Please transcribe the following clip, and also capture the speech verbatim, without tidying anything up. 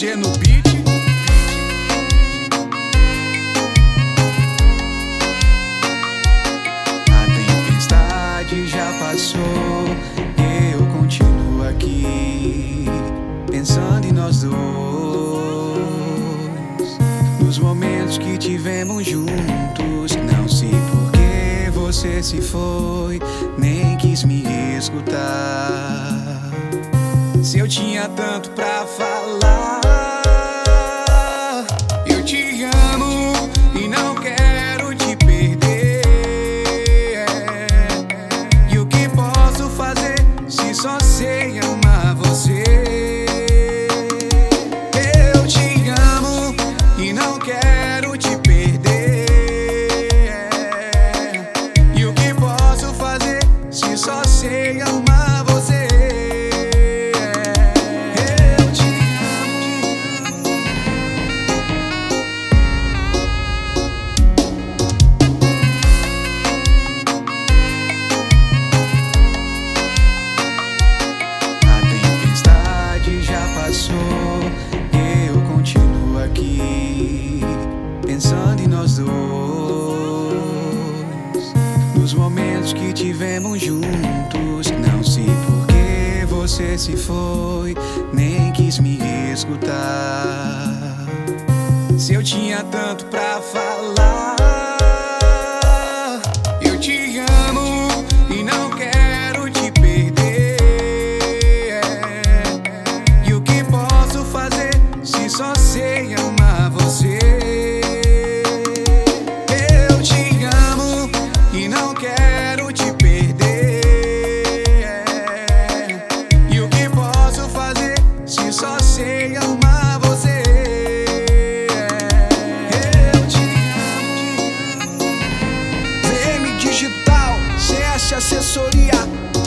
G no beat. A tempestade já passou, eu continuo aqui, pensando em nós dois, nos momentos que tivemos juntos. Não sei por que você se foi, nem quis me escutar. Se eu tinha tanto pra falar, eu te amo e não quero te perder. E o que posso fazer se só sei amar você? Eu te amo e não quero te perder. E o que posso fazer se só sei amar você? Eu continuo aqui, pensando em nós dois, nos momentos que tivemos juntos. Não sei por que você se foi, nem quis me escutar. Se eu tinha tanto pra falar, eu te amo e não quero te perder. Se só sei amar você, eu te amo e não quero te perder. E o que posso fazer se só sei amar você? Eu te amo. V M Digital, C S Assessoria.